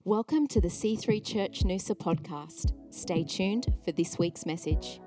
Welcome to the C3 Church Noosa podcast. Stay tuned for this week's message.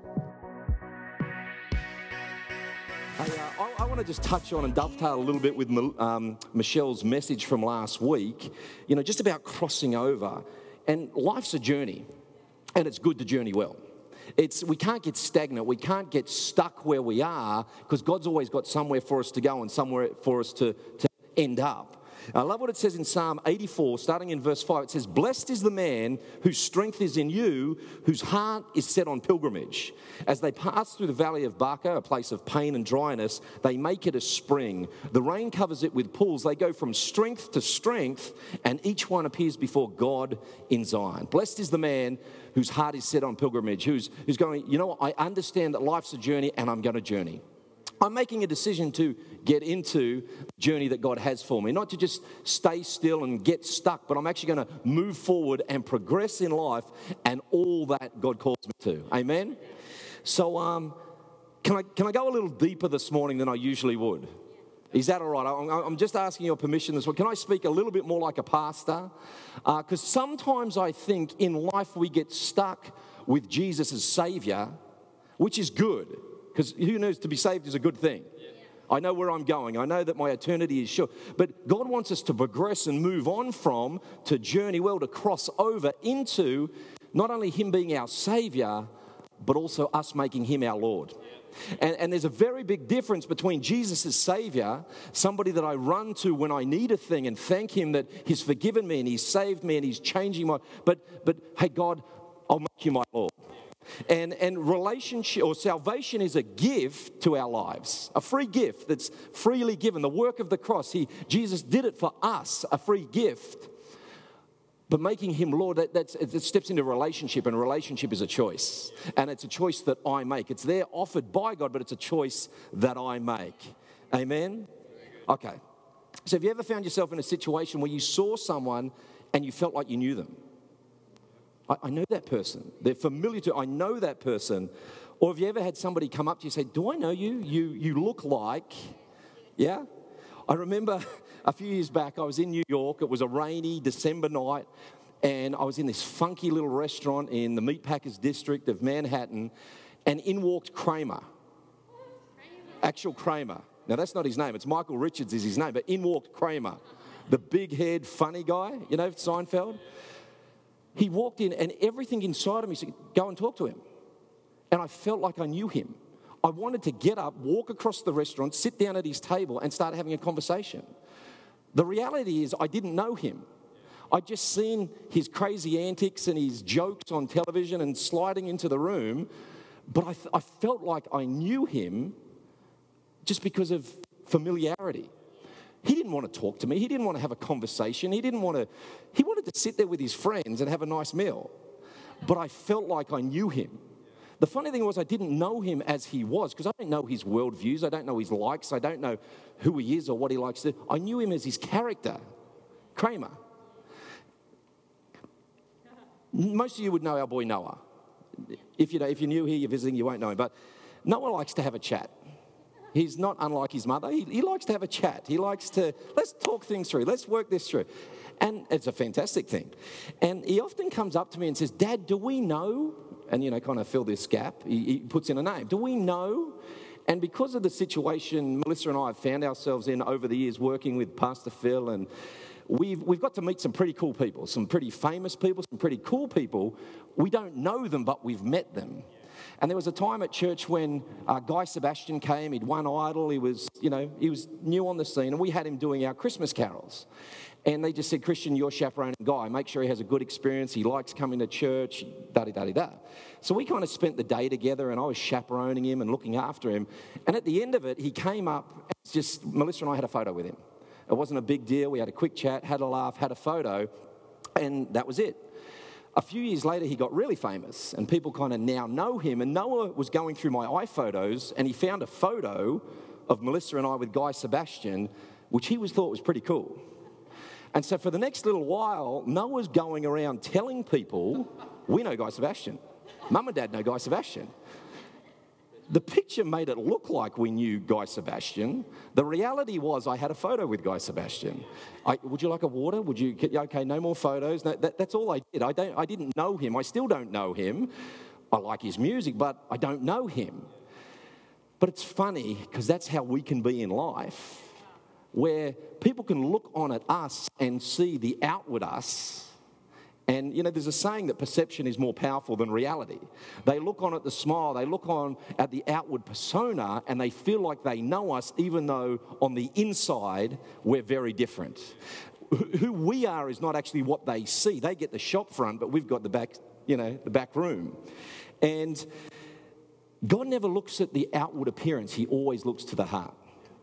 I want to just touch on and dovetail a little bit with Michelle's message from last week, just about crossing over. And life's a journey, and it's good to journey well. We can't get stagnant. We can't get stuck where we are because God's always got somewhere for us to go and somewhere for us to end up. I love what it says in Psalm 84, starting in verse 5. It says, "Blessed is the man whose strength is in you, whose heart is set on pilgrimage. As they pass through the valley of Baca, a place of pain and dryness, they make it a spring. The rain covers it with pools. They go from strength to strength, and each one appears before God in Zion." Blessed is the man whose heart is set on pilgrimage, who's going, I understand that life's a journey, and I'm going to journey. I'm making a decision to get into the journey that God has for me, not to just stay still and get stuck, but I'm actually going to move forward and progress in life and all that God calls me to. Amen? So can I go a little deeper this morning than I usually would? Is that all right? I'm just asking your permission this morning. Can I speak a little bit more like a pastor? Because sometimes I think in life we get stuck with Jesus as Savior, which is good. Because who knows, to be saved is a good thing. I know where I'm going. I know that my eternity is sure. But God wants us to progress and move on from, to journey well, to cross over into not only Him being our Savior, but also us making Him our Lord. And there's a very big difference between Jesus as Savior, somebody that I run to when I need a thing and thank Him that He's forgiven me and He's saved me and He's changing my... But hey, God, I'll make You my Lord. And relationship or salvation is a gift to our lives, a free gift that's freely given. The work of the cross, Jesus did it for us, a free gift. But making Him Lord, it steps into relationship, and relationship is a choice. And it's a choice that I make. It's there offered by God, but it's a choice that I make. Amen? Okay. So have you ever found yourself in a situation where you saw someone and you felt like you knew them? I know that person. They're familiar to, I know that person. Or have you ever had somebody come up to you and say, "Do I know you? You look like..." Yeah? I remember a few years back, I was in New York. It was a rainy December night, and I was in this funky little restaurant in the Meatpackers district of Manhattan, and in walked Kramer. Actual Kramer. Now, that's not his name. It's Michael Richards is his name, but in walked Kramer. The big-haired, funny guy, Seinfeld. He walked in, and everything inside of me said, "Go and talk to him." And I felt like I knew him. I wanted to get up, walk across the restaurant, sit down at his table, and start having a conversation. The reality is I didn't know him. I'd just seen his crazy antics and his jokes on television and sliding into the room, but I felt like I knew him just because of familiarity. He didn't want to talk to me. He didn't want to have a conversation. He wanted to sit there with his friends and have a nice meal. But I felt like I knew him. The funny thing was I didn't know him as he was, because I don't know his worldviews. I don't know his likes. I don't know who he is or what he likes to do. I knew him as his character, Kramer. Most of you would know our boy Noah. If you're new here, you're visiting, you won't know him. But Noah likes to have a chat. He's not unlike his mother. He likes to have a chat. He likes to, let's talk things through. Let's work this through. And it's a fantastic thing. And he often comes up to me and says, "Dad, do we know?" And, kind of fill this gap. He puts in a name. "Do we know?" And because of the situation Melissa and I have found ourselves in over the years working with Pastor Phil, and we've got to meet some pretty cool people, some pretty famous people, some pretty cool people. We don't know them, but we've met them. And there was a time at church when Guy Sebastian came. He'd won Idol. He was new on the scene, and we had him doing our Christmas carols. And they just said, "Christian, you're chaperoning Guy. Make sure he has a good experience. He likes coming to church, da-da-da-da-da." So we kind of spent the day together, and I was chaperoning him and looking after him. And at the end of it, he came up, and Melissa and I had a photo with him. It wasn't a big deal. We had a quick chat, had a laugh, had a photo, and that was it. A few years later, he got really famous, and people kind of now know him. And Noah was going through my iPhotos, and he found a photo of Melissa and I with Guy Sebastian, which he thought was pretty cool. And so for the next little while, Noah's going around telling people, "We know Guy Sebastian. Mum and Dad know Guy Sebastian." The picture made it look like we knew Guy Sebastian. The reality was I had a photo with Guy Sebastian. Would you like a water? Okay, no more photos. No, that's all I did. I didn't know him. I still don't know him. I like his music, but I don't know him. But it's funny because that's how we can be in life, where people can look on at us and see the outward us. And, there's a saying that perception is more powerful than reality. They look on at the smile, they look on at the outward persona, and they feel like they know us, even though on the inside, we're very different. Who we are is not actually what they see. They get the shop front, but we've got the back room. And God never looks at the outward appearance. He always looks to the heart.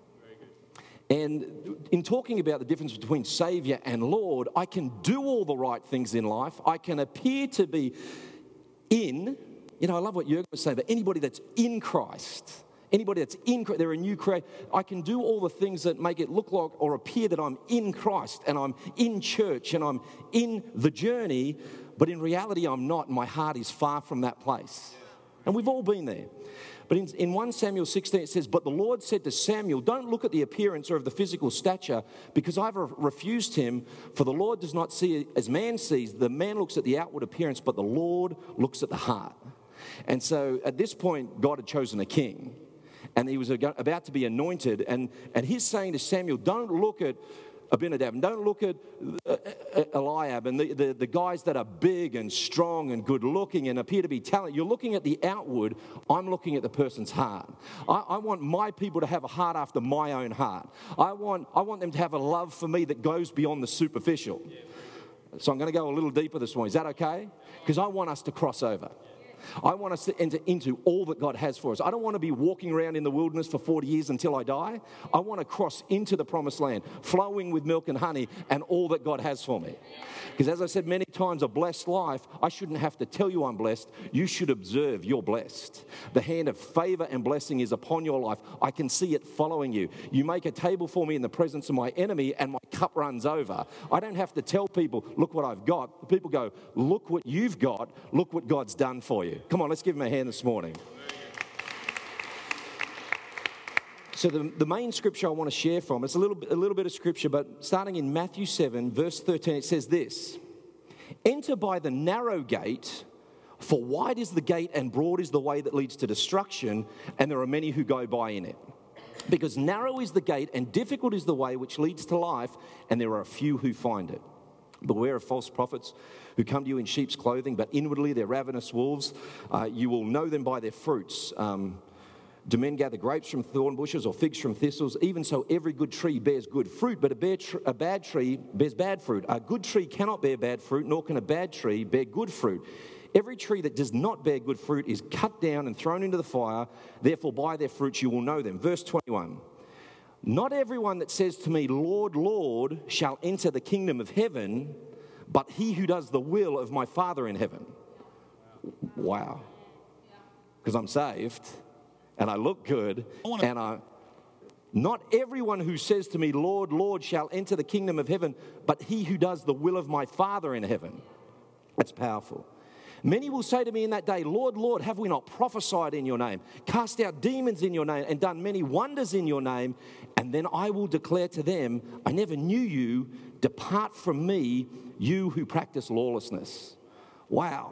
And in talking about the difference between Saviour and Lord, I can do all the right things in life. I can appear to be I love what Jürgen was saying, but anybody that's in Christ, they're a new creation. I can do all the things that make it look like or appear that I'm in Christ and I'm in church and I'm in the journey, but in reality I'm not, and my heart is far from that place. And we've all been there. But in 1 Samuel 16 it says, "But the Lord said to Samuel, don't look at the appearance or of the physical stature, because I've refused him. For the Lord does not see as man sees. The man looks at the outward appearance, but the Lord looks at the heart." And so at this point, God had chosen a king. And he was about to be anointed. And he's saying to Samuel, don't look at Abinadab, and don't look at Eliab and the guys that are big and strong and good looking and appear to be talented. You're looking at the outward. I'm looking at the person's heart. I want my people to have a heart after my own heart. I want them to have a love for me that goes beyond the superficial. So I'm going to go a little deeper this morning. Is that okay? Because I want us to cross over. I want us to enter into all that God has for us. I don't want to be walking around in the wilderness for 40 years until I die. I want to cross into the promised land, flowing with milk and honey and all that God has for me. Because as I said many times, a blessed life, I shouldn't have to tell you I'm blessed. You should observe you're blessed. The hand of favor and blessing is upon your life. I can see it following you. You make a table for me in the presence of my enemy and my cup runs over. I don't have to tell people, look what I've got. People go, look what you've got. Look what God's done for you. Come on, let's give him a hand this morning. So the main scripture I want to share from, it's a little bit of scripture, but starting in Matthew 7, verse 13, it says this: "Enter by the narrow gate, for wide is the gate and broad is the way that leads to destruction, and there are many who go by in it. Because narrow is the gate and difficult is the way which leads to life, and there are a few who find it. Beware of false prophets who come to you in sheep's clothing, but inwardly they're ravenous wolves. You will know them by their fruits. Do men gather grapes from thorn bushes or figs from thistles? Even so, every good tree bears good fruit, but a bad tree bears bad fruit. A good tree cannot bear bad fruit, nor can a bad tree bear good fruit. Every tree that does not bear good fruit is cut down and thrown into the fire. Therefore, by their fruits you will know them." Verse 21. "Not everyone that says to me, 'Lord, Lord,' shall enter the kingdom of heaven, but he who does the will of my Father in heaven." Wow. Because I'm saved, and I look good, not everyone who says to me, "Lord, Lord," shall enter the kingdom of heaven, but he who does the will of my Father in heaven. That's powerful. "Many will say to me in that day, 'Lord, Lord, have we not prophesied in your name, cast out demons in your name, and done many wonders in your name?' And then I will declare to them, 'I never knew you. Depart from me, you who practice lawlessness.'" Wow.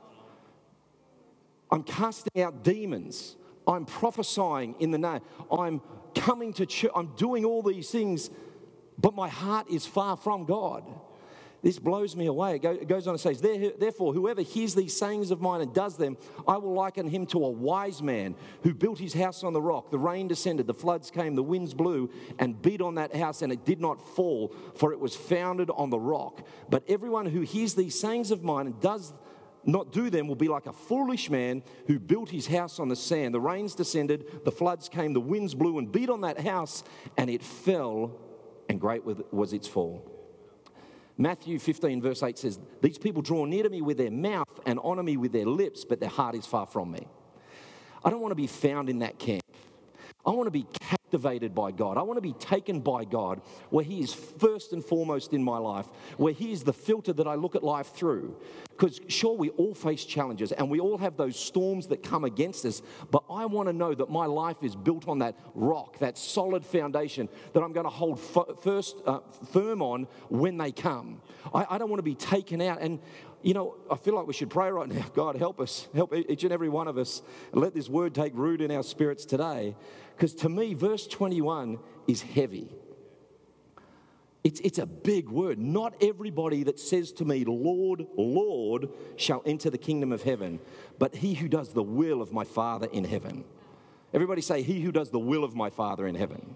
I'm casting out demons. I'm prophesying in the name. I'm coming to church. I'm doing all these things, but my heart is far from God. This blows me away. It goes on and says, "Therefore, whoever hears these sayings of mine and does them, I will liken him to a wise man who built his house on the rock. The rain descended, the floods came, the winds blew and beat on that house, and it did not fall, for it was founded on the rock. But everyone who hears these sayings of mine and does not do them will be like a foolish man who built his house on the sand. The rains descended, the floods came, the winds blew and beat on that house, and it fell, and great was its fall." Matthew 15 verse 8 says, "These people draw near to me with their mouth and honor me with their lips, but their heart is far from me." I don't want to be found in that camp. I want to be captivated by God. I want to be taken by God, where he is first and foremost in my life, where he is the filter that I look at life through. Because sure, we all face challenges and we all have those storms that come against us, but I want to know that my life is built on that rock, that solid foundation that I'm going to hold firm on when they come. I don't want to be taken out. And, you know, I feel like we should pray right now. God, help us, help each and every one of us, and let this word take root in our spirits today. Because to me, verse 21 is heavy. It's a big word. Not everybody that says to me, Lord, Lord, shall enter the kingdom of heaven, but he who does the will of my Father in heaven. Everybody say, he who does the will of my Father in heaven.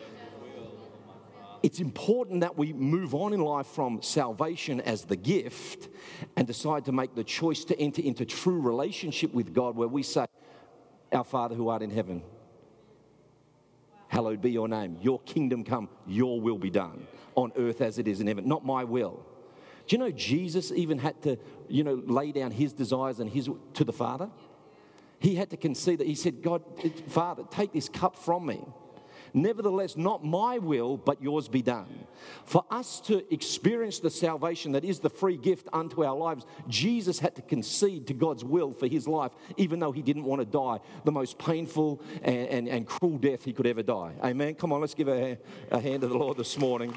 It's important that we move on in life from salvation as the gift and decide to make the choice to enter into true relationship with God, where we say, our Father who art in heaven, hallowed be your name. Your kingdom come, your will be done on earth as it is in heaven. Not my will. Do you know Jesus even had to, lay down his desires and his to the Father? He had to concede that. He said, God, Father, take this cup from me. Nevertheless, not my will, but yours be done. For us to experience the salvation that is the free gift unto our lives, Jesus had to concede to God's will for his life, even though he didn't want to die the most painful and cruel death he could ever die. Amen? Come on, let's give a hand to the Lord this morning.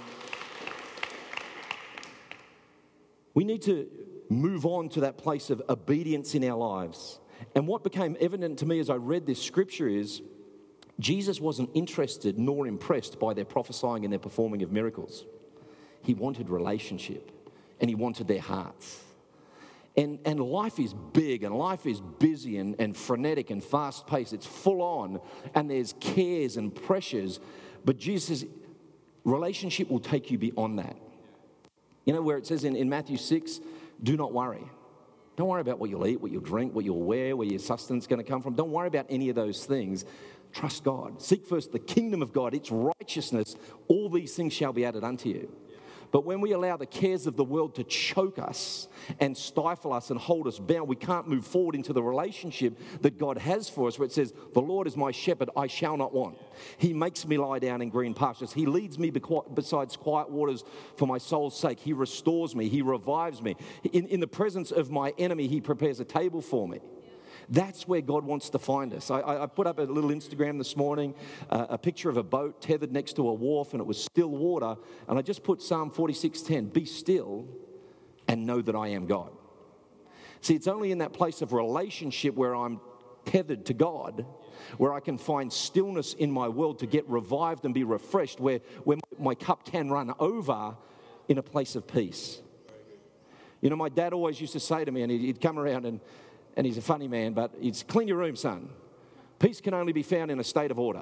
We need to move on to that place of obedience in our lives. And what became evident to me as I read this scripture is Jesus wasn't interested nor impressed by their prophesying and their performing of miracles. He wanted relationship, and he wanted their hearts. And life is big, and life is busy and frenetic and fast-paced. It's full on, and there's cares and pressures. But Jesus' relationship will take you beyond that. You know where it says in Matthew 6, do not worry. Don't worry about what you'll eat, what you'll drink, what you'll wear, where your sustenance is going to come from. Don't worry about any of those things. Trust God. Seek first the kingdom of God, its righteousness. All these things shall be added unto you. But when we allow the cares of the world to choke us and stifle us and hold us bound, we can't move forward into the relationship that God has for us, where it says, the Lord is my shepherd, I shall not want. He makes me lie down in green pastures. He leads me besides quiet waters for my soul's sake. He restores me. He revives me. In the presence of my enemy, he prepares a table for me. That's where God wants to find us. I put up a little Instagram this morning, a picture of a boat tethered next to a wharf, and it was still water. And I just put Psalm 46:10, be still and know that I am God. See, it's only in that place of relationship where I'm tethered to God, where I can find stillness in my world to get revived and be refreshed, where my cup can run over in a place of peace. You know, my dad always used to say to me, and he'd come around and he's a funny man, but he's clean your room, son. Peace can only be found in a state of order.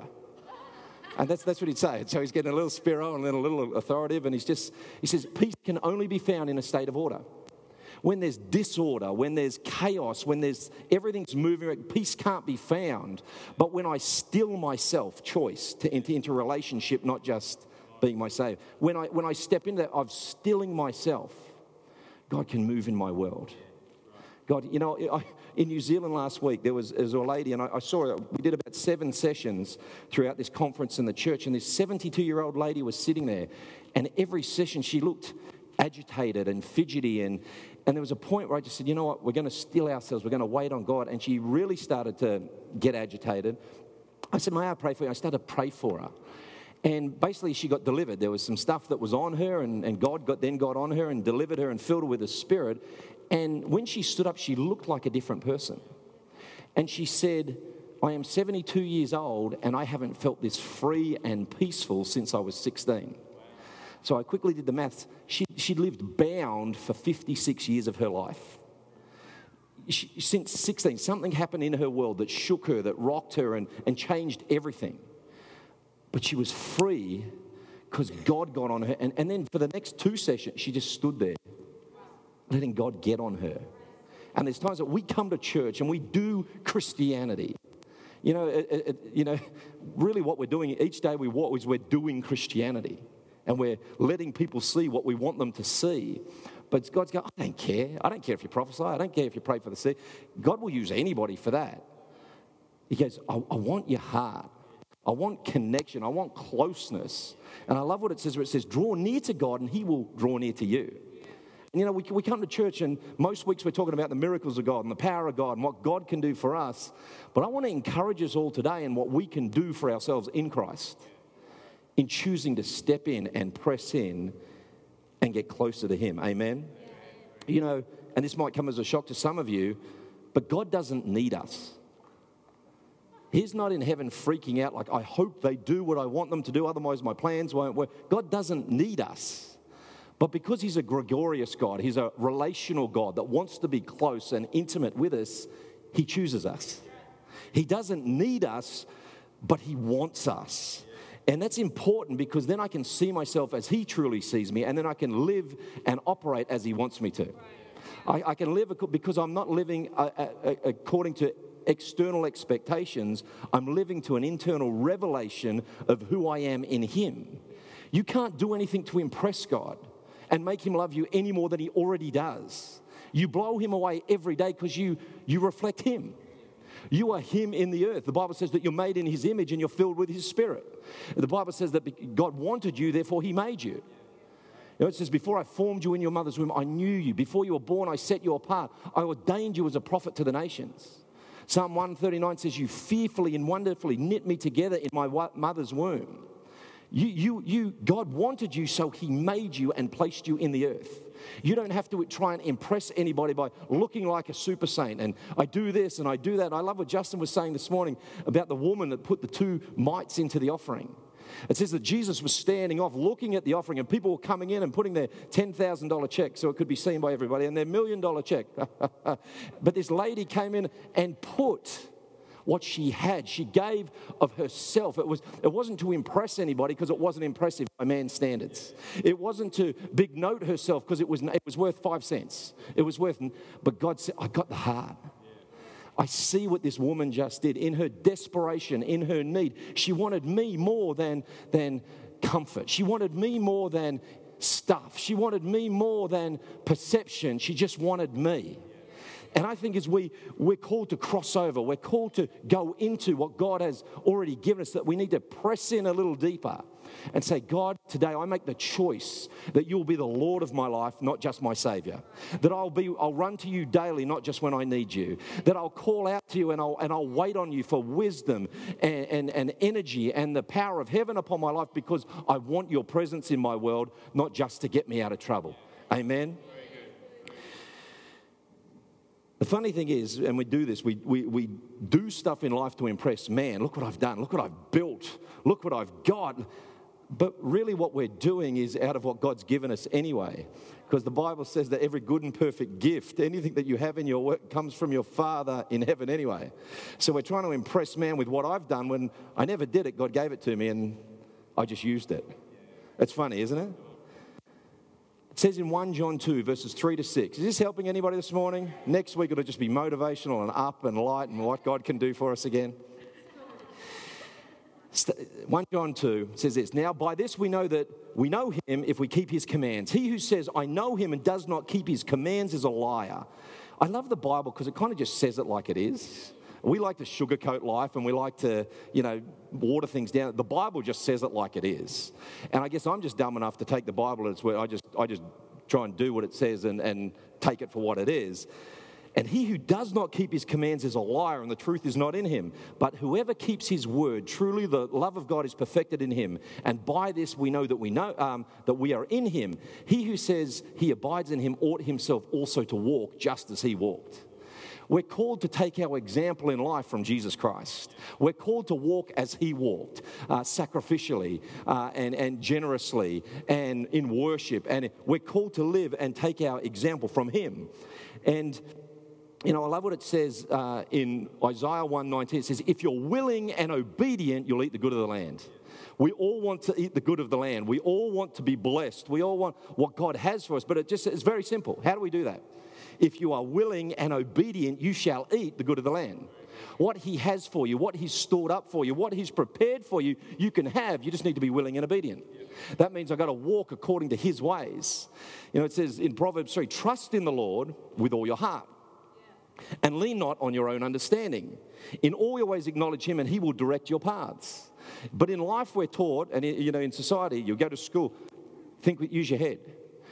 And that's what he'd say. So he's getting a little spiro and a little authoritative, and he says, peace can only be found in a state of order. When there's disorder, when there's chaos, when everything's moving, peace can't be found. But when I still myself, choice to enter into a relationship, not just being my savior. When I step into that, I'm stilling myself. God can move in my world. God, in New Zealand last week, there was a lady, and I saw her. We did about 7 sessions throughout this conference in the church, and this 72-year-old lady was sitting there, and every session she looked agitated and fidgety, and there was a point where I just said, you know what, we're going to still ourselves, we're going to wait on God, and she really started to get agitated. I said, may I pray for you? I started to pray for her. And basically, she got delivered. There was some stuff that was on her, and God got on her and delivered her and filled her with the Spirit. And when she stood up, she looked like a different person. And she said, I am 72 years old, and I haven't felt this free and peaceful since I was 16. So I quickly did the maths. She lived bound for 56 years of her life. Since 16, something happened in her world that shook her, that rocked her, and changed everything. But she was free because God got on her. And then for the next 2 sessions, she just stood there, letting God get on her. And there's times that we come to church and we do Christianity. Really what we're doing each day we walk is we're doing Christianity. And we're letting people see what we want them to see. But God's going, I don't care. I don't care if you prophesy. I don't care if you pray for the sick. God will use anybody for that. He goes, I want your heart. I want connection. I want closeness. And I love what it says where it says, draw near to God and he will draw near to you. And, we come to church and most weeks we're talking about the miracles of God and the power of God and what God can do for us. But I want to encourage us all today in what we can do for ourselves in Christ, in choosing to step in and press in and get closer to Him. Amen? And this might come as a shock to some of you, but God doesn't need us. He's not in heaven freaking out like, I hope they do what I want them to do, otherwise my plans won't work. God doesn't need us. But because He's a gregarious God, He's a relational God that wants to be close and intimate with us, He chooses us. He doesn't need us, but He wants us. And that's important because then I can see myself as He truly sees me, and then I can live and operate as He wants me to. I can live because I'm not living according to external expectations. I'm living to an internal revelation of who I am in Him. You can't do anything to impress God and make Him love you any more than He already does. You blow Him away every day because you reflect Him. You are Him in the earth. The Bible says that you're made in His image and you're filled with His Spirit. The Bible says that God wanted you, therefore He made you. It says, before I formed you in your mother's womb, I knew you. Before you were born, I set you apart. I ordained you as a prophet to the nations. Psalm 139 says, you fearfully and wonderfully knit me together in my mother's womb. God wanted you, so He made you and placed you in the earth. You don't have to try and impress anybody by looking like a super saint. And I do this and I do that. I love what Justin was saying this morning about the woman that put the 2 mites into the offering. It says that Jesus was standing off looking at the offering, and people were coming in and putting their $10,000 check so it could be seen by everybody, and their $1 million check. But this lady came in and put what she had. She gave of herself. It wasn't to impress anybody because it wasn't impressive by man's standards. It wasn't to big note herself because it was worth 5 cents. It was worth, but God said, I got the heart. I see what this woman just did. In her desperation, in her need, she wanted me more than comfort. She wanted me more than stuff. She wanted me more than perception. She just wanted me. And I think as we're called to cross over, we're called to go into what God has already given us, that we need to press in a little deeper and say, God, today I make the choice that you'll be the Lord of my life, not just my Savior. That I'll run to you daily, not just when I need you. That I'll call out to you and I'll wait on you for wisdom and energy and the power of heaven upon my life, because I want your presence in my world, not just to get me out of trouble. Amen. The funny thing is, and we do this, we do stuff in life to impress man. Look what I've done. Look what I've built. Look what I've got. But really what we're doing is out of what God's given us anyway. Because the Bible says that every good and perfect gift, anything that you have in your work, comes from your Father in heaven anyway. So we're trying to impress man with what I've done when I never did it. God gave it to me and I just used it. It's funny, isn't it? It says in 1 John 2, verses 3 to 6. Is this helping anybody this morning? Next week it'll just be motivational and up and light and what God can do for us again. 1 John 2 says this, now by this we know that we know him if we keep his commands. He who says, I know him and does not keep his commands is a liar. I love the Bible because it kind of just says it like it is. We like to sugarcoat life and we like to, water things down. The Bible just says it like it is. And I guess I'm just dumb enough to take the Bible at its word. I just try and do what it says and take it for what it is. And he who does not keep his commands is a liar, and the truth is not in him. But whoever keeps his word, truly the love of God is perfected in him. And by this we know that we are in him. He who says he abides in him ought himself also to walk just as he walked. We're called to take our example in life from Jesus Christ. We're called to walk as he walked, sacrificially and generously and in worship. And we're called to live and take our example from him. And I love what it says in Isaiah 1:19. It says, if you're willing and obedient, you'll eat the good of the land. We all want to eat the good of the land. We all want to be blessed. We all want what God has for us. But it's very simple. How do we do that? If you are willing and obedient, you shall eat the good of the land. What he has for you, what he's stored up for you, what he's prepared for you, you can have. You just need to be willing and obedient. That means I've got to walk according to his ways. It says in Proverbs 3, trust in the Lord with all your heart. And lean not on your own understanding. In all your ways acknowledge him and he will direct your paths. But in life we're taught, and in society, you go to school, use your head.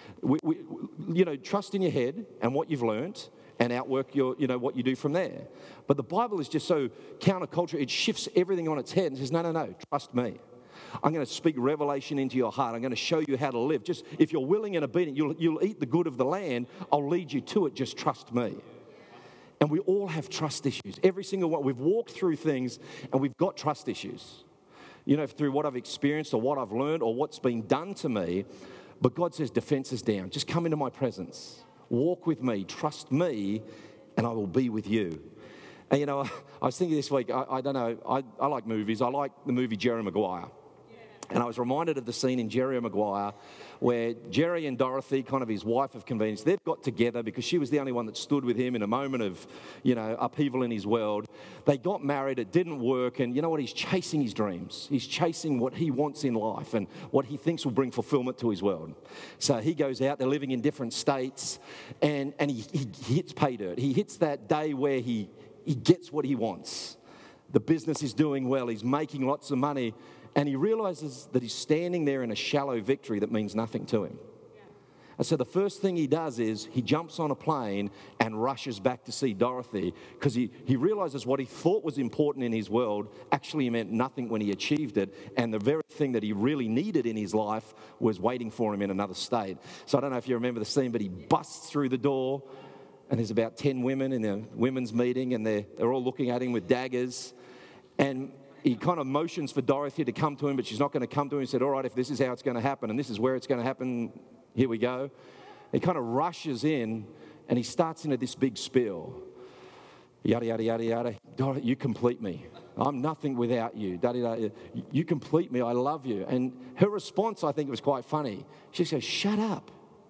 Trust in your head and what you've learned and outwork what you do from there. But the Bible is just so counterculture. It shifts everything on its head and says, no, trust me. I'm going to speak revelation into your heart. I'm going to show you how to live. Just if you're willing and obedient, you'll eat the good of the land. I'll lead you to it. Just trust me. And we all have trust issues. Every single one. We've walked through things and we've got trust issues. Through what I've experienced or what I've learned or what's been done to me. But God says, defense is down. Just come into my presence. Walk with me. Trust me, and I will be with you. And, I was thinking this week, I don't know, I like movies. I like the movie Jerry Maguire. And I was reminded of the scene in Jerry Maguire where Jerry and Dorothy, kind of his wife of convenience, they've got together because she was the only one that stood with him in a moment of, upheaval in his world. They got married, it didn't work, and you know what? He's chasing his dreams. He's chasing what he wants in life and what he thinks will bring fulfillment to his world. So he goes out, they're living in different states, and he hits pay dirt. He hits that day where he gets what he wants. The business is doing well, he's making lots of money, and he realizes that he's standing there in a shallow victory that means nothing to him. Yeah. And so the first thing he does is he jumps on a plane and rushes back to see Dorothy because he realizes what he thought was important in his world actually meant nothing when he achieved it, and the very thing that he really needed in his life was waiting for him in another state. So I don't know if you remember the scene, but he busts through the door and there's about 10 women in a women's meeting and they're all looking at him with daggers, and he kind of motions for Dorothy to come to him, but she's not going to come to him. He said, all right, if this is how it's going to happen and this is where it's going to happen, here we go. He kind of rushes in and he starts into this big spiel. Yada, yada, yada, yada. Dorothy, you complete me. I'm nothing without you. Da, da, da. You complete me. I love you. And her response, I think, was quite funny. She says, shut up.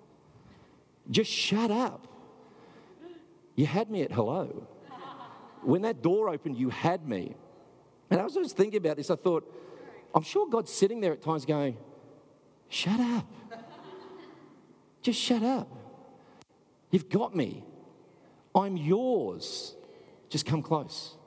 Just shut up. You had me at hello. When that door opened, you had me. And as I was thinking about this, I thought, I'm sure God's sitting there at times going, shut up. Just shut up. You've got me. I'm yours. Just come close.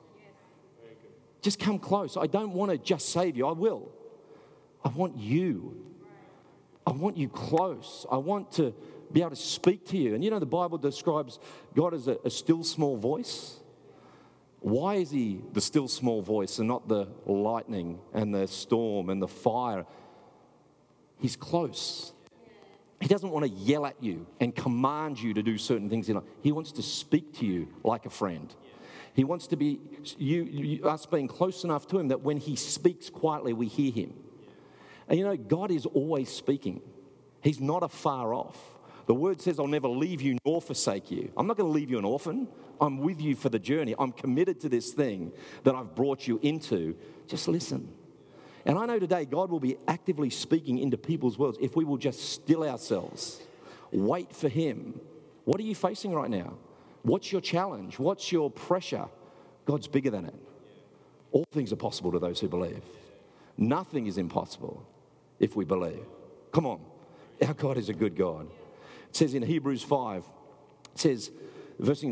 Just come close. I don't want to just save you. I will. I want you. I want you close. I want to be able to speak to you. And the Bible describes God as a still small voice. Why is he the still small voice and not the lightning and the storm and the fire? He's close. He doesn't want to yell at you and command you to do certain things. He wants to speak to you like a friend. He wants to be, us being close enough to him that when he speaks quietly, we hear him. And God is always speaking. He's not afar off. The word says, I'll never leave you nor forsake you. I'm not going to leave you an orphan. I'm with you for the journey. I'm committed to this thing that I've brought you into. Just listen. And I know today God will be actively speaking into people's worlds if we will just still ourselves. Wait for him. What are you facing right now? What's your challenge? What's your pressure? God's bigger than it. All things are possible to those who believe. Nothing is impossible if we believe. Come on. Our God is a good God. It says in Hebrews 5, it says, starting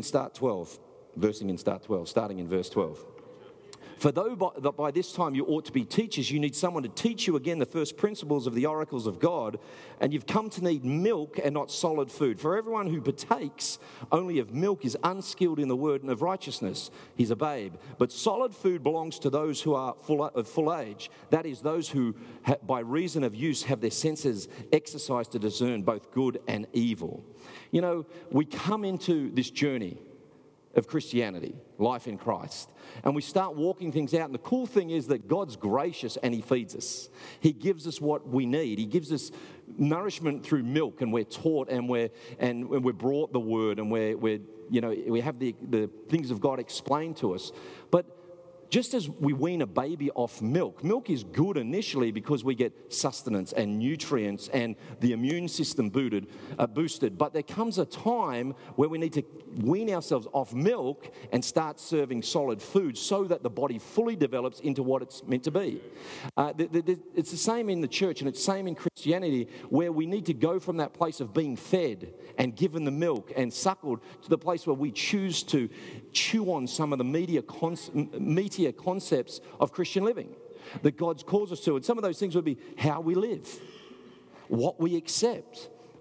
in verse 12. For though by this time you ought to be teachers, you need someone to teach you again the first principles of the oracles of God, and you've come to need milk and not solid food. For everyone who partakes only of milk is unskilled in the word and of righteousness. He's a babe. But solid food belongs to those who are of full age. That is, those who, by reason of use, have their senses exercised to discern both good and evil. We come into this journey of Christianity, life in Christ, and we start walking things out. And the cool thing is that God's gracious and he feeds us. He gives us what we need. He gives us nourishment through milk, and we're taught and we're brought the word, and we have the things of God explained to us. But just as we wean a baby off milk, milk is good initially because we get sustenance and nutrients and the immune system boosted. But there comes a time where we need to wean ourselves off milk and start serving solid food so that the body fully develops into what it's meant to be. It's the same in the church, and it's the same in Christianity, where we need to go from that place of being fed and given the milk and suckled to the place where we choose to chew on some of the meatier concepts of Christian living that God's calls us to. And some of those things would be how we live, what we accept,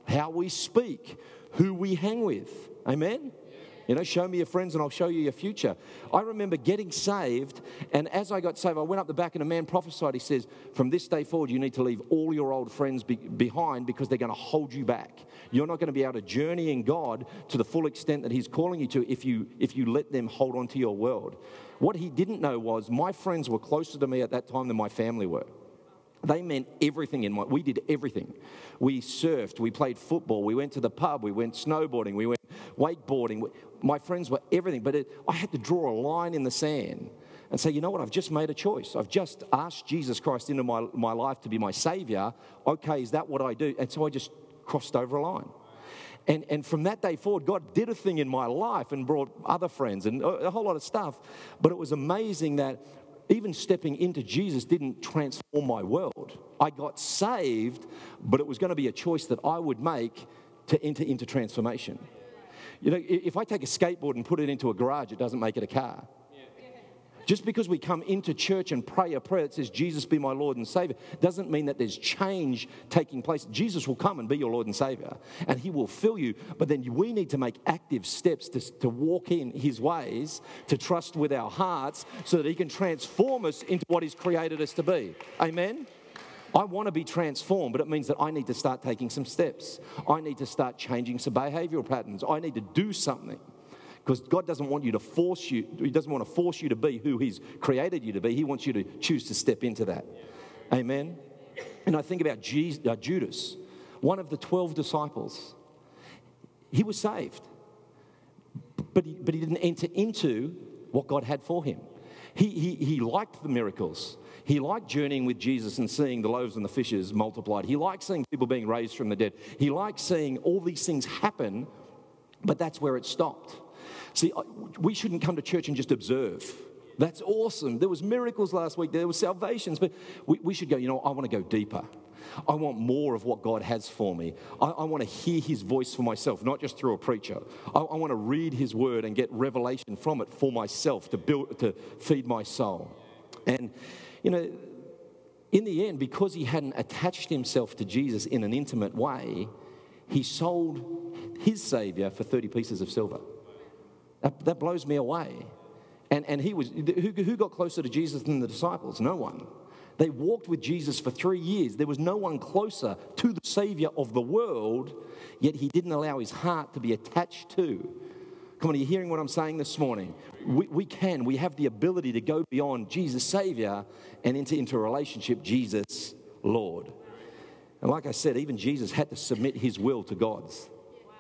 how we speak, who we hang with. Amen? You know, show me your friends and I'll show you your future. I remember getting saved, and as I got saved, I went up the back and a man prophesied. He says, from this day forward, you need to leave all your old friends behind because they're going to hold you back. You're not going to be able to journey in God to the full extent that He's calling you to if you let them hold on to your world. What he didn't know was my friends were closer to me at that time than my family were. They meant everything we did everything. We surfed, we played football, we went to the pub, we went snowboarding, we went wakeboarding. My friends were everything, but I had to draw a line in the sand and say, you know what, I've just made a choice. I've just asked Jesus Christ into my life to be my Savior. Okay, is that what I do? And so I just crossed over a line. And from that day forward, God did a thing in my life and brought other friends and a whole lot of stuff. But it was amazing that even stepping into Jesus didn't transform my world. I got saved, but it was going to be a choice that I would make to enter into transformation. You know, if I take a skateboard and put it into a garage, it doesn't make it a car. Just because we come into church and pray a prayer that says, Jesus be my Lord and Savior, doesn't mean that there's change taking place. Jesus will come and be your Lord and Savior, and He will fill you. But then we need to make active steps to walk in His ways, to trust with our hearts, so that He can transform us into what He's created us to be. Amen? I want to be transformed, but it means that I need to start taking some steps. I need to start changing some behavioral patterns. I need to do something. Because God doesn't want you to force you. He doesn't want to force you to be who He's created you to be. He wants you to choose to step into that. Amen? And I think about Judas, one of the 12 disciples. He was saved. But he didn't enter into what God had for him. He liked the miracles. He liked journeying with Jesus and seeing the loaves and the fishes multiplied. He liked seeing people being raised from the dead. He liked seeing all these things happen, but that's where it stopped. See, we shouldn't come to church and just observe. That's awesome. There was miracles last week. There were salvations. But we should go, you know, I want to go deeper. I want more of what God has for me. I want to hear His voice for myself, not just through a preacher. I want to read His word and get revelation from it for myself to feed my soul. And, you know, in the end, because he hadn't attached himself to Jesus in an intimate way, he sold his Savior for 30 pieces of silver. That blows me away. And he was, who got closer to Jesus than the disciples? No one. They walked with Jesus for 3 years. There was no one closer to the Savior of the world, yet he didn't allow his heart to be attached to. Come on, are you hearing what I'm saying this morning? We have the ability to go beyond Jesus Savior and enter into a relationship, Jesus Lord. And like I said, even Jesus had to submit his will to God's.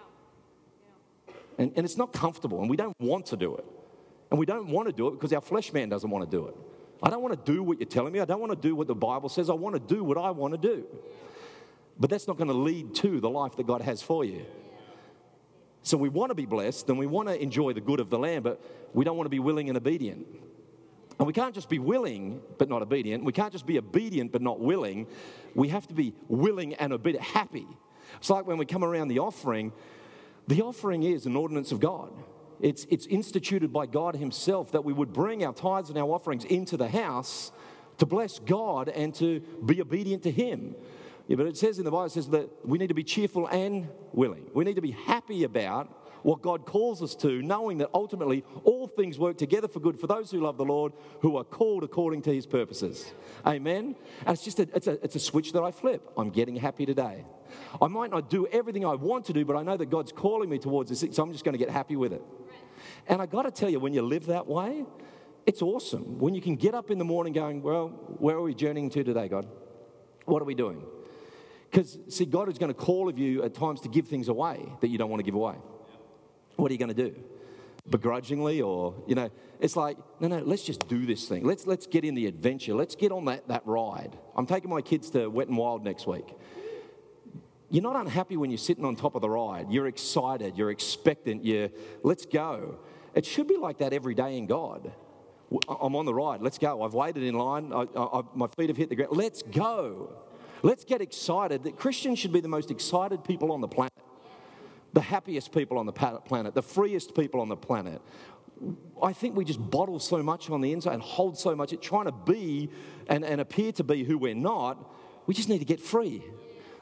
And it's not comfortable, and we don't want to do it. And we don't want to do it because our flesh man doesn't want to do it. I don't want to do what you're telling me. I don't want to do what the Bible says. I want to do what I want to do. But that's not going to lead to the life that God has for you. So we want to be blessed, and we want to enjoy the good of the land, but we don't want to be willing and obedient. And we can't just be willing but not obedient. We can't just be obedient but not willing. We have to be willing and obedient, happy. It's like when we come around the offering is an ordinance of God. It's instituted by God himself that we would bring our tithes and our offerings into the house to bless God and to be obedient to him. Yeah, but it says in the Bible, it says that we need to be cheerful and willing. We need to be happy about what God calls us to, knowing that ultimately all things work together for good for those who love the Lord, who are called according to his purposes. Amen? And it's just it's a switch that I flip. I'm getting happy today. I might not do everything I want to do, but I know that God's calling me towards this, so I'm just going to get happy with it. And I got to tell you, when you live that way, it's awesome. When you can get up in the morning going, well, where are we journeying to today, God? What are we doing? Because, see, God is going to call of you at times to give things away that you don't want to give away. What are you going to do? Begrudgingly, or, it's like, no, let's just do this thing. Let's get in the adventure. Let's get on that ride. I'm taking my kids to Wet and Wild next week. You're not unhappy when you're sitting on top of the ride. You're excited. You're expectant. Let's go. It should be like that every day in God. I'm on the ride. Let's go. I've waited in line. My feet have hit the ground. Let's go. Let's get excited. That Christians should be the most excited people on the planet. The happiest people on the planet. The freest people on the planet. I think we just bottle so much on the inside and hold so much at trying to be and appear to be who we're not. We just need to get free.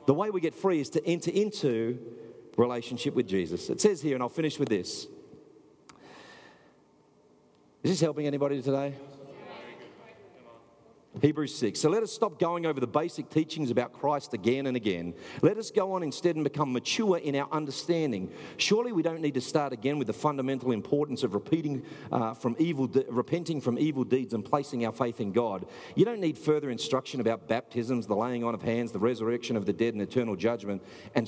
The way we get free is to enter into relationship with Jesus. It says here, and I'll finish with this. Is this helping anybody today? Hebrews 6. So let us stop going over the basic teachings about Christ again and again. Let us go on instead and become mature in our understanding. Surely we don't need to start again with the fundamental importance of repenting from evil deeds and placing our faith in God. You don't need further instruction about baptisms, the laying on of hands, the resurrection of the dead and eternal judgment. And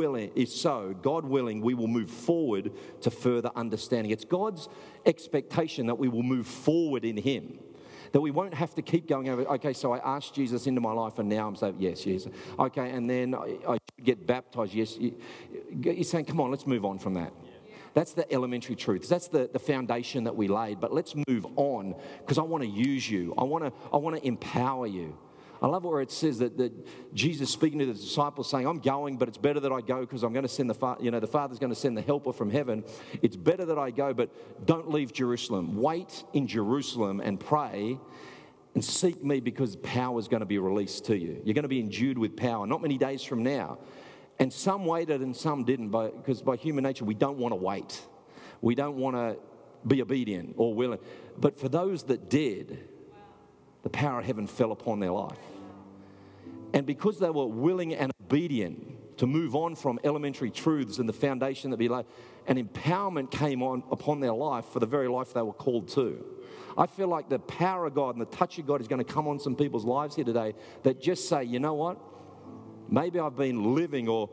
God willing, we will move forward to further understanding. It's God's expectation that we will move forward in Him. That we won't have to keep going over, okay, so I asked Jesus into my life and now I'm saying, yes. Okay, and then I get baptized, yes. You're saying, come on, let's move on from that. That's the elementary truth. That's the foundation that we laid. But let's move on because I want to use you. I want to empower you. I love where it says that Jesus speaking to the disciples saying, I'm going, but it's better that I go because I'm going to send the Father's going to send the helper from heaven. It's better that I go, but don't leave Jerusalem. Wait in Jerusalem and pray and seek me because power is going to be released to you. You're going to be endued with power, not many days from now. And some waited and some didn't because by human nature, we don't want to wait. We don't want to be obedient or willing. But for those that did, the power of heaven fell upon their life. And because they were willing and obedient to move on from elementary truths and the foundation that be laid, an empowerment came upon their life for the very life they were called to. I feel like the power of God and the touch of God is going to come on some people's lives here today that just say, you know what? Maybe I've been living or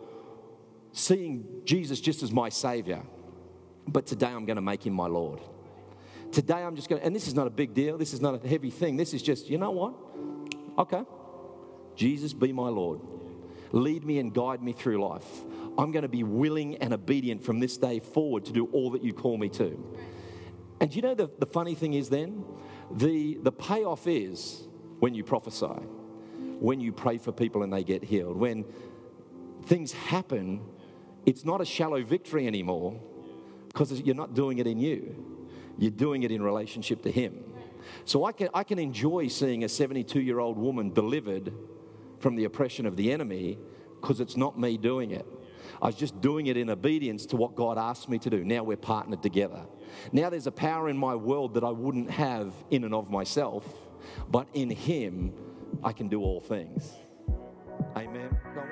seeing Jesus just as my Savior, but today I'm going to make Him my Lord. Today I'm just going to, and this is not a big deal. This is not a heavy thing. This is just, you know what? Okay. Jesus, be my Lord. Lead me and guide me through life. I'm going to be willing and obedient from this day forward to do all that you call me to. And you know the funny thing is then? The payoff is when you prophesy, when you pray for people and they get healed, when things happen, it's not a shallow victory anymore because you're not doing it in you. You're doing it in relationship to Him. So I can enjoy seeing a 72-year-old woman delivered from the oppression of the enemy because it's not me doing it. I was just doing it in obedience to what God asked me to do. Now we're partnered together. Now there's a power in my world that I wouldn't have in and of myself, but in Him I can do all things. Amen.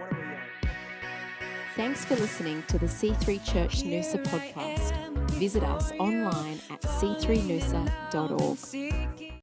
Thanks for listening to the C3 Church Noosa podcast. Visit us online at c3noosa.org.